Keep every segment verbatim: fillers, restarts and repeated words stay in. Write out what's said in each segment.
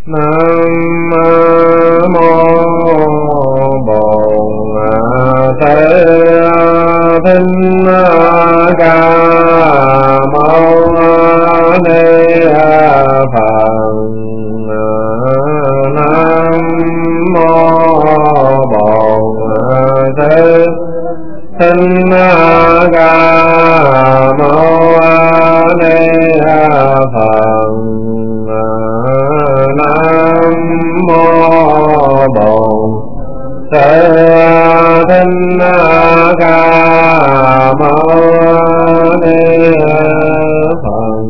Nam mô Bổn Thế Thích Ca Mâu Ni Phật. Nam mô Bổn Thế Thích Ca Mâu Ni Phật. Nam mô Bổn Thế Thích Ca Mâu Ni Phật.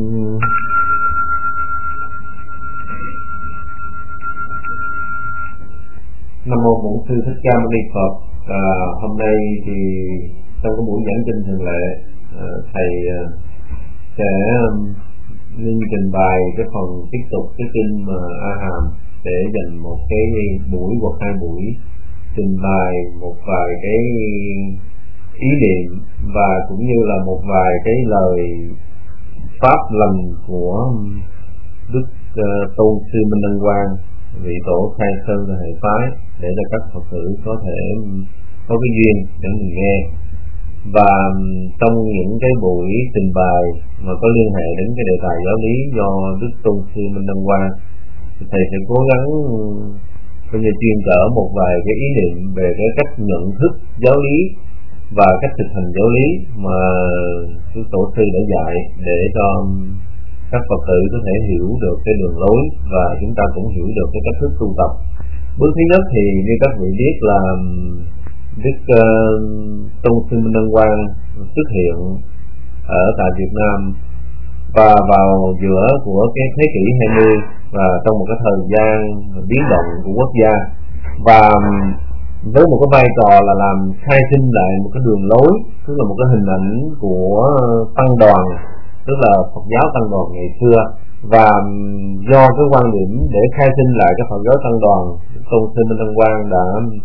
Nam mô Bổn Sư Thích Ca Mâu Ni Phật. À, hôm nay thì trong cái buổi giảng kinh thường lệ, à, thầy à, sẽ nên trình bày cái phần tiếp tục cái kinh mà A Hàm, để dành một cái buổi hoặc hai buổi trình bày một vài cái ý niệm và cũng như là một vài cái lời pháp lành của Đức uh, Tôn Sư Minh Ân Quang, vị tổ khai sơn là hệ phái, để cho các Phật tử có thể có cái duyên để mình nghe. Và trong những cái buổi trình bày mà có liên hệ đến cái đề tài giáo lý do Đức Tôn Sư Minh Ân Quang, thì thầy sẽ cố gắng coi như chuyên trở một vài cái ý niệm về cái cách nhận thức giáo lý và cách thực hành giáo lý mà Đức Tổ sư đã dạy, để cho các Phật tử có thể hiểu được cái đường lối và chúng ta cũng hiểu được cái cách thức tu tập. Bước thứ nhất thì như các vị biết là Đức uh, Tôn Sư Minh Ân Quang xuất hiện ở tại Việt Nam và vào giữa của cái thế kỷ hai mươi, và trong một cái thời gian biến động của quốc gia, và với một cái vai trò là làm khai sinh lại một cái đường lối, tức là một cái hình ảnh của tăng đoàn, tức là Phật giáo tăng đoàn ngày xưa. Và do cái quan điểm để khai sinh lại cái Phật giáo tăng đoàn, Tôn Sư Minh Ân Quang đã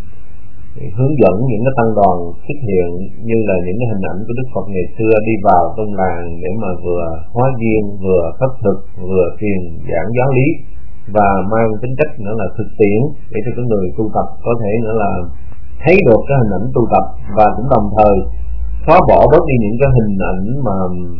hướng dẫn những cái tăng đoàn xuất hiện như là những cái hình ảnh của Đức Phật ngày xưa đi vào trong làng để mà vừa hóa duyên, vừa khất thực, vừa truyền giảng giáo lý, và mang tính cách nữa là thực tiễn để cho cái người tu tập có thể nữa là thấy được cái hình ảnh tu tập, và cũng đồng thời xóa bỏ bớt đi những cái hình ảnh mà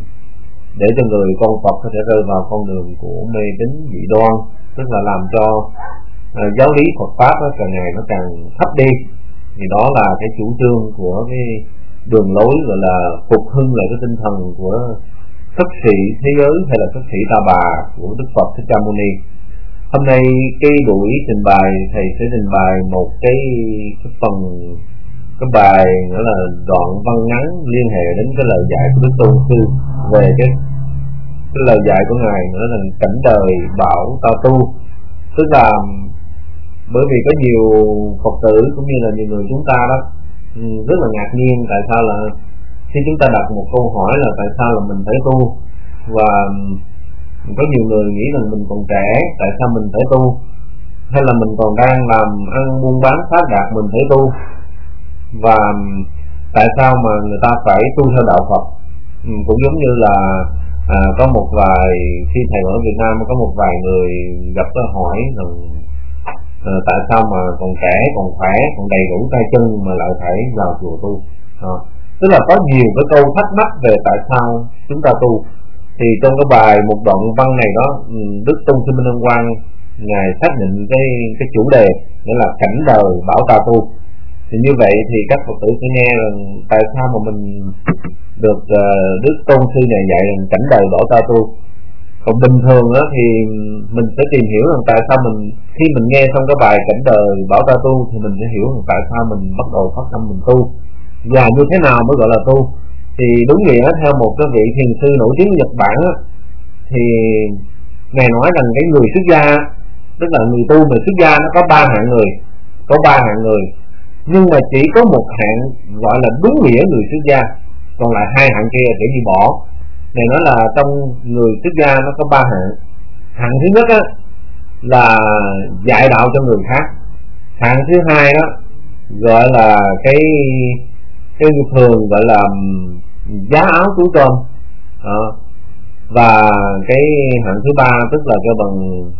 để cho người con Phật có thể rơi vào con đường của mê tín dị đoan, tức là làm cho uh, giáo lý Phật pháp đó, càng ngày nó càng thấp đi. Thì đó là cái chủ trương của cái đường lối gọi là phục hưng lại cái tinh thần của xuất sĩ thế giới hay là xuất sĩ Ta Bà của Đức Phật Thích Ca Mâu Ni. Hôm nay cái buổi trình bày thầy sẽ trình bày một cái, cái phần cái bài nghĩa là đoạn văn ngắn liên hệ đến cái lời dạy của Đức Tôn Sư về cái cái lời dạy của ngài nữa là cảnh đời bảo ta tu. Tức là bởi vì có nhiều Phật tử cũng như là nhiều người chúng ta đó rất là ngạc nhiên tại sao là khi chúng ta đặt một câu hỏi là tại sao là mình phải tu, và có nhiều người nghĩ rằng mình còn trẻ tại sao mình phải tu, hay là mình còn đang làm ăn buôn bán phát đạt mình phải tu, và tại sao mà người ta phải tu theo đạo Phật. Ừ, cũng giống như là à, có một vài khi thầy ở Việt Nam có một vài người gặp tôi hỏi rằng à, tại sao mà còn trẻ, còn khỏe, còn đầy đủ tay chân mà lại phải vào chùa tu. À, tức là có nhiều cái câu thắc mắc về tại sao chúng ta tu. Thì trong cái bài một đoạn văn này đó, Đức Tôn Sư Minh Ân Quang ngài xác định cái cái chủ đề nghĩa là cảnh đời bảo ta tu. Thì như vậy thì các Phật tử sẽ nghe là tại sao mà mình được uh, Đức Tôn Sư này dạy rằng cảnh đời bảo ta tu. Còn bình thường đó thì mình sẽ tìm hiểu rằng tại sao mình khi mình nghe xong cái bài cảnh đời bảo ta tu thì mình sẽ hiểu rằng tại sao mình bắt đầu phát tâm mình tu, và như thế nào mới gọi là tu. Thì đúng nghĩa theo một cái vị thiền sư nổi tiếng Nhật Bản đó, thì ngài nói rằng cái người xuất gia, tức là người tu mà xuất gia nó có ba hạng người, có ba hạng người, nhưng mà chỉ có một hạng gọi là đúng nghĩa người xuất gia, còn lại hai hạng kia để đi bỏ. Này nói là trong người xuất gia nó có ba hạng. Hạng thứ nhất á, là dạy đạo cho người khác. Hạng thứ hai đó gọi là cái cái thường gọi là giá áo túi cơm. Đó. Và cái hạng thứ ba tức là cho bằng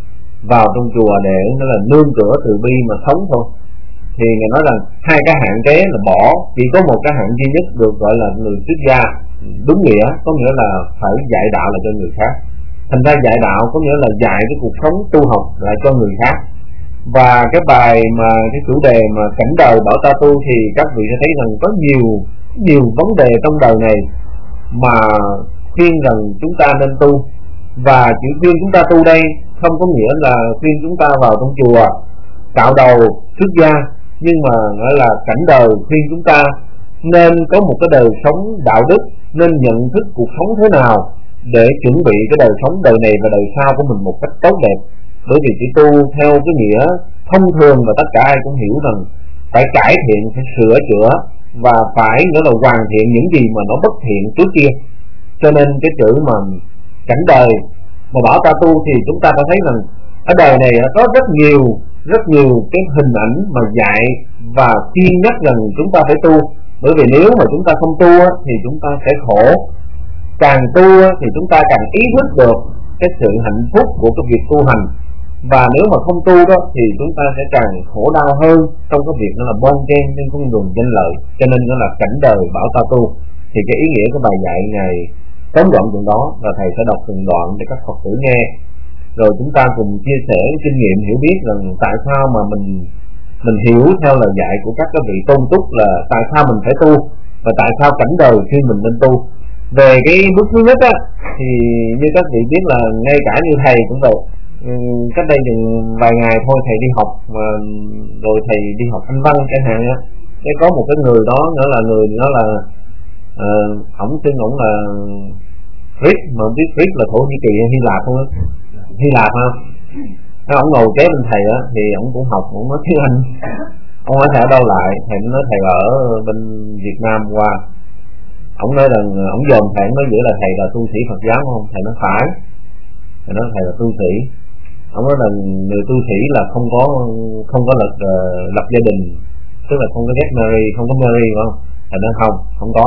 vào trong chùa để nó là nương tựa từ bi mà sống thôi. Thì Ngài nói rằng hai cái hạn kế là bỏ, chỉ có một cái hạn duy nhất được gọi là người xuất gia đúng nghĩa, có nghĩa là phải dạy đạo lại cho người khác. Thành ra dạy đạo có nghĩa là dạy cái cuộc sống tu học lại cho người khác. Và cái bài mà cái chủ đề mà cảnh đời bảo ta tu thì các vị sẽ thấy rằng có nhiều nhiều vấn đề trong đời này mà khuyên rằng chúng ta nên tu. Và chữ khuyên chúng ta tu đây không có nghĩa là khuyên chúng ta vào trong chùa cạo đầu xuất gia, nhưng mà gọi là cảnh đời khuyên chúng ta nên có một cái đời sống đạo đức, nên nhận thức cuộc sống thế nào để chuẩn bị cái đời sống đời này và đời sau của mình một cách tốt đẹp. Bởi vì chỉ tu theo cái nghĩa thông thường và tất cả ai cũng hiểu rằng phải cải thiện, phải sửa chữa và phải nghĩa là hoàn thiện những gì mà nó bất thiện trước kia. Cho nên cái chữ mà cảnh đời mà bảo ta tu thì chúng ta phải thấy rằng ở đời này có rất nhiều rất nhiều cái hình ảnh mà dạy và khuyên nhắc rằng chúng ta phải tu. Bởi vì nếu mà chúng ta không tu thì chúng ta sẽ khổ, càng tu thì chúng ta càng ý thức được cái sự hạnh phúc của cái việc tu hành, và nếu mà không tu đó thì chúng ta sẽ càng khổ đau hơn trong cái việc nó là bon chen trên con đường danh lợi. Cho nên nó là cảnh đời bảo ta tu. Thì cái ý nghĩa của bài dạy này tóm gọn chuyện đó, và thầy sẽ đọc từng đoạn để các Phật tử nghe, rồi chúng ta cùng chia sẻ kinh nghiệm hiểu biết rằng tại sao mà mình mình hiểu theo lời dạy của các cái vị tôn túc là tại sao mình phải tu và tại sao cảnh đời khi mình nên tu. Về cái bước thứ nhất á, thì như các vị biết là ngay cả như thầy cũng vậy. Cách đây chừng vài ngày thôi thầy đi học mà rồi thầy đi học Anh văn chẳng hạn á, thế có một cái người đó nữa là người đó là uh, ổng xưng ổng là Rick, mà không biết Rick là Thổ Nhĩ Kỳ hay Hy Lạp không á? Hy Lạp ha. Thế ổng ngồi kế bên thầy á thì ổng cũng học, ổng nói tiếng Anh. Ông hỏi thầy ở đâu lại, thầy nói thầy ở bên Việt Nam qua. Ông nói rằng ông dòm thầy, ông nói giữa là thầy là tu sĩ Phật giáo không? Thầy nói phải. Thầy nói thầy là tu sĩ. Ông nói là người tu sĩ là không có không có lập uh, lập gia đình, tức là không có get marry, không có marry phải không? Thầy nói không, không có.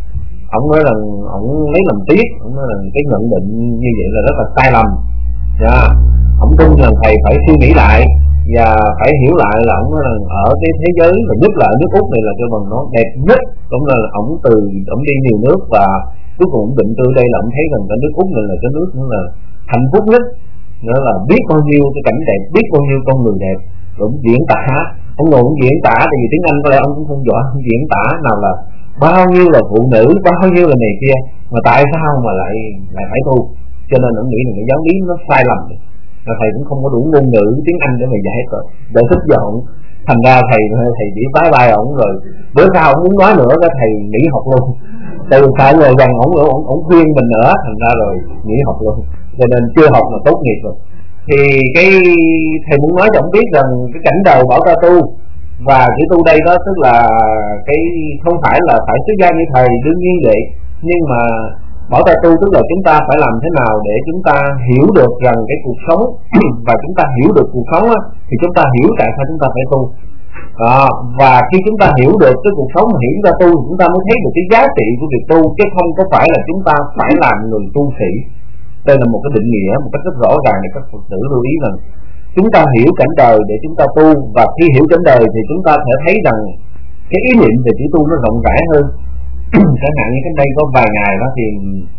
Ông nói rằng ông lấy làm tiếc, ông nói rằng cái nhận định như vậy là rất là sai lầm. Yeah. Ông tin rằng thầy phải suy nghĩ lại và phải hiểu lại là ông nói rằng ở cái thế giới và nhất là ở nước Úc này là cái bằng nó đẹp nhất. Cũng là ông từ ông đi nhiều nước và cuối cùng ông định cư đây là ông thấy rằng cái nước Úc này là cái nước nó là hạnh phúc nhất, nữa là biết bao nhiêu cái cảnh đẹp, biết bao nhiêu con người đẹp. Rồi ông diễn tả, ông ngồi ông diễn tả, tại vì tiếng Anh có lẽ ông cũng không giỏi, ông diễn tả nào là bao nhiêu là phụ nữ, bao nhiêu là này kia, mà tại sao mà lại lại phải tu. Cho nên ông nghĩ là cái giáo lý nó sai lầm, và thầy cũng không có đủ ngôn ngữ tiếng Anh để mà giải rồi để thích cho ông. Thành ra thầy thầy chỉ bái bai ổng, rồi bữa sau ông muốn nói nữa cái thầy nghỉ học luôn. Từ phải rồi rằng ổng ổng ổng khuyên mình nữa, thành ra rồi nghỉ học luôn. Cho nên chưa học mà tốt nghiệp rồi. Thì cái thầy muốn nói cho ông biết rằng cái cảnh đời bảo ta tu, và chữ tu đây đó tức là cái không phải là phải xuất gia như thầy, đương nhiên vậy, nhưng mà bảo ta tu tức là chúng ta phải làm thế nào để chúng ta hiểu được rằng cái cuộc sống và chúng ta hiểu được cuộc sống á, thì chúng ta hiểu tại sao chúng ta phải tu. À, và khi chúng ta hiểu được cái cuộc sống mà hiểu chúng ta tu, chúng ta mới thấy được cái giá trị của việc tu, chứ không có phải là chúng ta phải làm người tu sĩ. Đây là một cái định nghĩa một cách rất rõ ràng để các Phật tử lưu ý rằng chúng ta hiểu cảnh đời để chúng ta tu, và khi hiểu cảnh đời thì chúng ta sẽ thấy rằng cái ý niệm về chữ tu nó rộng rãi hơn. Chẳng hạn như cách đây có vài ngày đó thì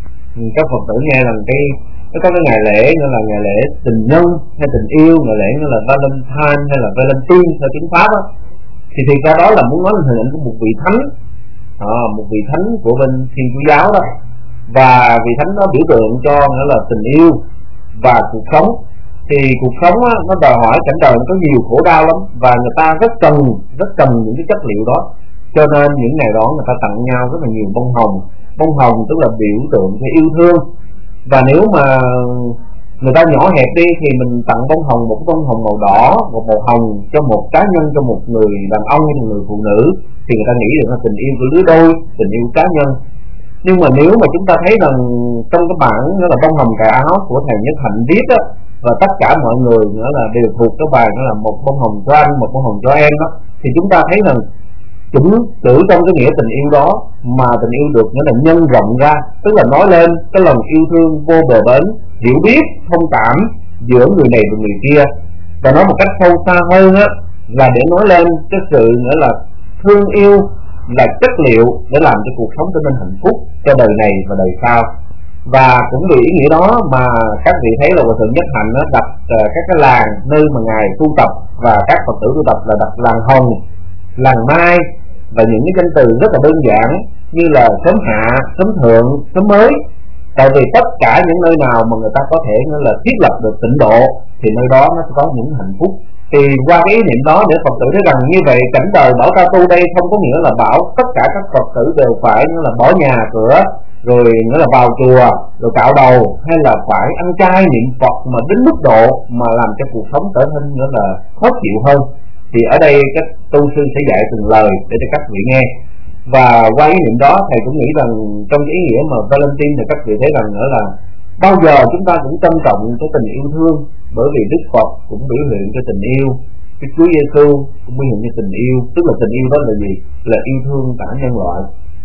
các Phật tử nghe rằng cái có cái ngày lễ như là ngày lễ tình nhân hay tình yêu, ngày lễ như là Valentine hay là Valentine theo tiếng Pháp đó, thì thì ra đó là muốn nói là hình ảnh của một vị thánh, à, một vị thánh của bên Thiên Chúa giáo đó, và vị thánh đó biểu tượng cho nghĩa là tình yêu và cuộc sống. Thì cuộc sống á, nó đòi hỏi cảnh đời nó có nhiều khổ đau lắm, và người ta rất cần rất cần những cái chất liệu đó. Cho nên những ngày đó người ta tặng nhau rất là nhiều bông hồng. Bông hồng tức là biểu tượng cho yêu thương. Và nếu mà người ta nhỏ hẹp đi thì mình tặng bông hồng, một bông hồng màu đỏ, một màu hồng cho một cá nhân, cho một người đàn ông hay một người phụ nữ, thì người ta nghĩ được là tình yêu của lứa đôi, tình yêu cá nhân. Nhưng mà nếu mà chúng ta thấy rằng trong cái bản đó là bông hồng cài áo của thầy Nhất Hạnh viết á, và tất cả mọi người nữa là đều thuộc cái bài đó là một bông hồng cho anh, một bông hồng cho em đó, thì chúng ta thấy rằng chúng chữ trong cái nghĩa tình yêu đó mà tình yêu được nghĩa là nhân rộng ra, tức là nói lên cái lòng yêu thương vô bờ bến, hiểu biết, thông cảm giữa người này và người kia. Và nói một cách sâu xa hơn á, là để nói lên cái sự nữa là thương yêu là chất liệu để làm cho cuộc sống trở nên hạnh phúc cho đời này và đời sau. Và cũng vì ý nghĩa đó mà các vị thấy là Hòa Thượng Nhất Hạnh nó đặt uh, các cái làng nơi mà ngài tu tập và các Phật tử tu tập là đặt làng Hồng, làng Mai và những cái danh từ rất là đơn giản như là sớm hạ, sớm thượng, sớm mới. Tại vì tất cả những nơi nào mà người ta có thể là thiết lập được tịnh độ thì nơi đó nó sẽ có những hạnh phúc. Thì qua cái ý niệm đó để Phật tử thấy rằng như vậy cảnh đời bảo ta tu đây không có nghĩa là bảo tất cả các Phật tử đều phải là bỏ nhà cửa rồi nghĩa là vào chùa rồi cạo đầu, hay là phải ăn chay niệm Phật mà đến mức độ mà làm cho cuộc sống trở nên nữa là khó chịu hơn. Thì ở đây các tu sư sẽ dạy từng lời để cho các vị nghe. Và qua ý niệm đó thầy cũng nghĩ rằng trong cái ý nghĩa mà Valentine thì các vị thấy rằng nữa là bao giờ chúng ta cũng trân trọng cái tình yêu thương, bởi vì Đức Phật cũng biểu hiện cho tình yêu, cái Chúa Giêsu cũng biểu hiện cho tình yêu, tức là tình yêu đó là gì? Là yêu thương cả nhân loại.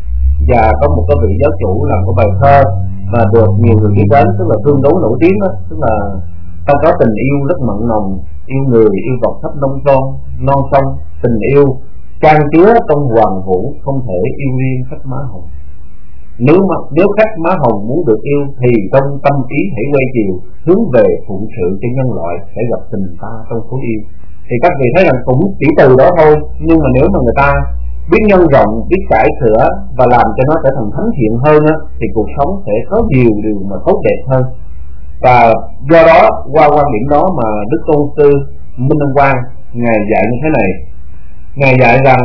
Và có một cái vị giáo chủ làm cái bài thơ mà được nhiều người biết đến, tức là tương đối nổi tiếng đó, tức là ta có tình yêu rất mặn nồng, yêu người yêu vật khắp nông thôn non sông, tình yêu trang chứa trong hoàng vũ, không thể yêu riêng khách má hồng. Nếu mà nếu khách má hồng muốn được yêu thì trong tâm ý hãy quay chiều, hướng về phụng sự cho nhân loại sẽ gặp tình ta trong khối yêu. Thì các vị thấy rằng cũng chỉ từ đó thôi, nhưng mà nếu mà người ta biết nhân rộng, biết cải sửa và làm cho nó trở thành thánh thiện hơn á, thì cuộc sống sẽ có nhiều điều mà tốt đẹp hơn. Và do đó qua quan điểm đó mà Đức Tôn sư Minh Ân Quang ngài dạy như thế này. Ngài dạy rằng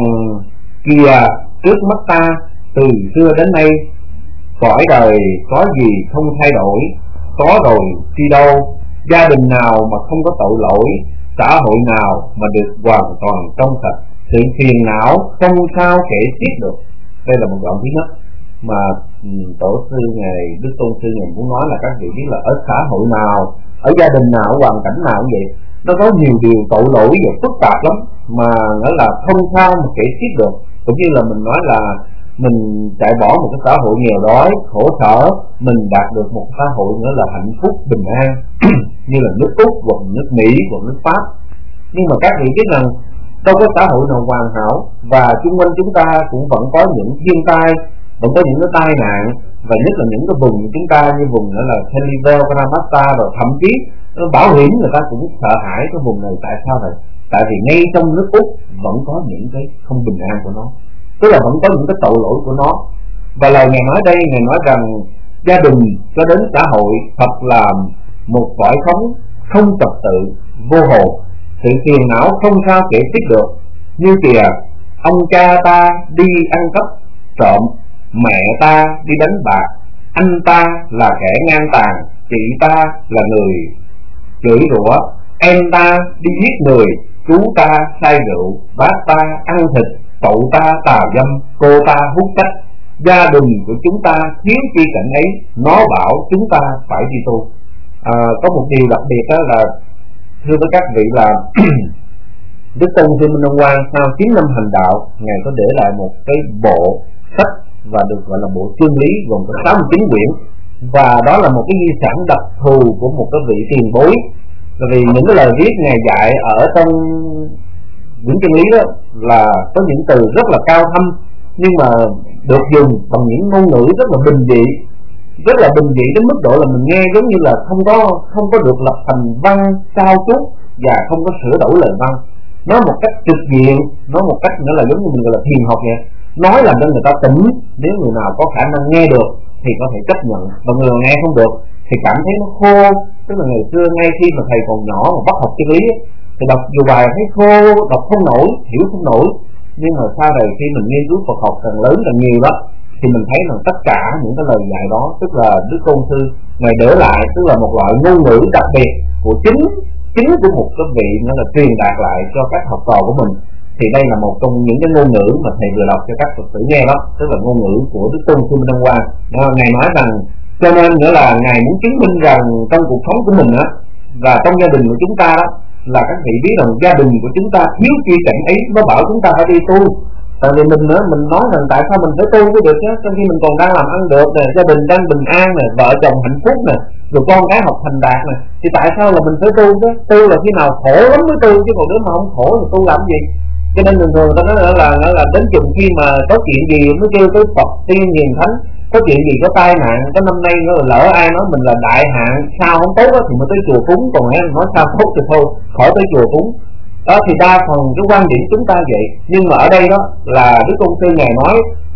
kìa trước mắt ta từ xưa đến nay, cõi đời có gì không thay đổi, có rồi khi đâu, gia đình nào mà không có tội lỗi, xã hội nào mà được hoàn toàn trong sạch, sự phiền não không sao kể xiết được. Đây là một đoạn thứ nhất mà tổ sư ngài Đức Tôn sư ngài muốn nói là các vị biết là ở xã hội nào, ở gia đình nào, ở hoàn cảnh nào cũng vậy, nó có nhiều điều tội lỗi và phức tạp lắm mà nghĩa là không sao mà kể xiết được. Cũng như là mình nói là mình chạy bỏ một cái xã hội nghèo đói, khổ sở, mình đạt được một xã hội nữa là hạnh phúc, bình an như là nước Úc hoặc nước Mỹ hoặc nước Pháp. Nhưng mà các vị biết rằng đâu có xã hội nào hoàn hảo, và chung quanh chúng ta cũng vẫn có những thiên tai, vẫn có những cái tai nạn, và nhất là những cái vùng chúng ta như vùng nữa là Kalivel, Karamata, rồi thậm chí bảo hiểm người ta cũng sợ hãi cái vùng này. Tại sao vậy? Tại vì ngay trong nước Úc vẫn có những cái không bình an của nó, tức là vẫn có những cái tội lỗi của nó. Và lời ngài nói đây, ngài nói rằng gia đình cho đến xã hội thật là một cõi sống không trật tự, vô hồn, sự phiền não không sao kể xiết được. Như kìa ông cha ta đi ăn cắp trộm, mẹ ta đi đánh bạc, anh ta là kẻ ngang tàn, chị ta là người chửi rủa, em ta đi giết người, chú ta say rượu, bác ta ăn thịt, cậu ta tà dâm, cô ta hút sách. Gia đình của chúng ta thiếu chi cảnh ấy, nó bảo chúng ta phải đi tu. À, có một điều đặc biệt đó là thưa với các vị là Đức Tôn sư Minh Ân Quang sau chín năm hành đạo, ngài có để lại một cái bộ sách và được gọi là bộ chương lý gồm có sáu mươi chín quyển, và đó là một cái di sản đặc thù của một cái vị tiền bối. Bởi vì những cái lời viết ngài dạy ở trong những chân lý đó là có những từ rất là cao thâm, nhưng mà được dùng bằng những ngôn ngữ rất là bình dị, rất là bình dị đến mức độ là mình nghe giống như là không có không có được lập thành văn sao chuốt và không có sửa đổi lời văn. Nói một cách trực diện, nói một cách nữa là giống như mình gọi là thiền học vậy, nói làm cho người ta tỉnh. Nếu người nào có khả năng nghe được thì có thể chấp nhận, và người nghe không được thì cảm thấy nó khô. Tức là ngày xưa ngay khi mà thầy còn nhỏ mà bắt học chân lý thì đọc dù bài thấy khô, đọc không nổi, hiểu không nổi. Nhưng mà sau này khi mình nghiên cứu Phật học càng lớn càng nhiều đó, thì mình thấy rằng tất cả những cái lời dạy đó, tức là Đức Tôn sư ngài để lại, tức là một loại ngôn ngữ đặc biệt của chính chính của một cái vị nữa là truyền đạt lại cho các học trò của mình. Thì đây là một trong những cái ngôn ngữ mà thầy vừa đọc cho các Phật tử nghe đó, tức là ngôn ngữ của Đức Tôn sư Minh Ân Quang. Ngài nói rằng cho nên nữa là ngài muốn chứng minh rằng trong cuộc sống của mình á, và trong gia đình của chúng ta đó, là các vị biết rằng gia đình của chúng ta thiếu chi cảnh ấy, nó bảo chúng ta phải đi tu. Tại vì mình nữa mình nói rằng tại sao mình phải tu mới được chứ, trong khi mình còn đang làm ăn được nè, gia đình đang bình an nè, vợ chồng hạnh phúc nè, rồi con cái học thành đạt nè, thì tại sao là mình phải tu chứ? Tu là khi nào khổ lắm mới tu, chứ còn nếu mà không khổ thì tu làm gì? Cho nên thường thường người ta nói là, là là đến chừng khi mà có chuyện gì mới kêu tới Phật tiên hiền thánh, có chuyện gì có tai nạn, có năm nay nó lỡ ai nói mình là đại hạn sao không tốt đó, thì mới tới chùa cúng, còn em nói sao tốt thì thôi khỏi tới chùa cúng. Đó thì đa phần cái quan điểm chúng ta vậy, nhưng mà ở đây đó là Đức Tôn Sư Ngài nói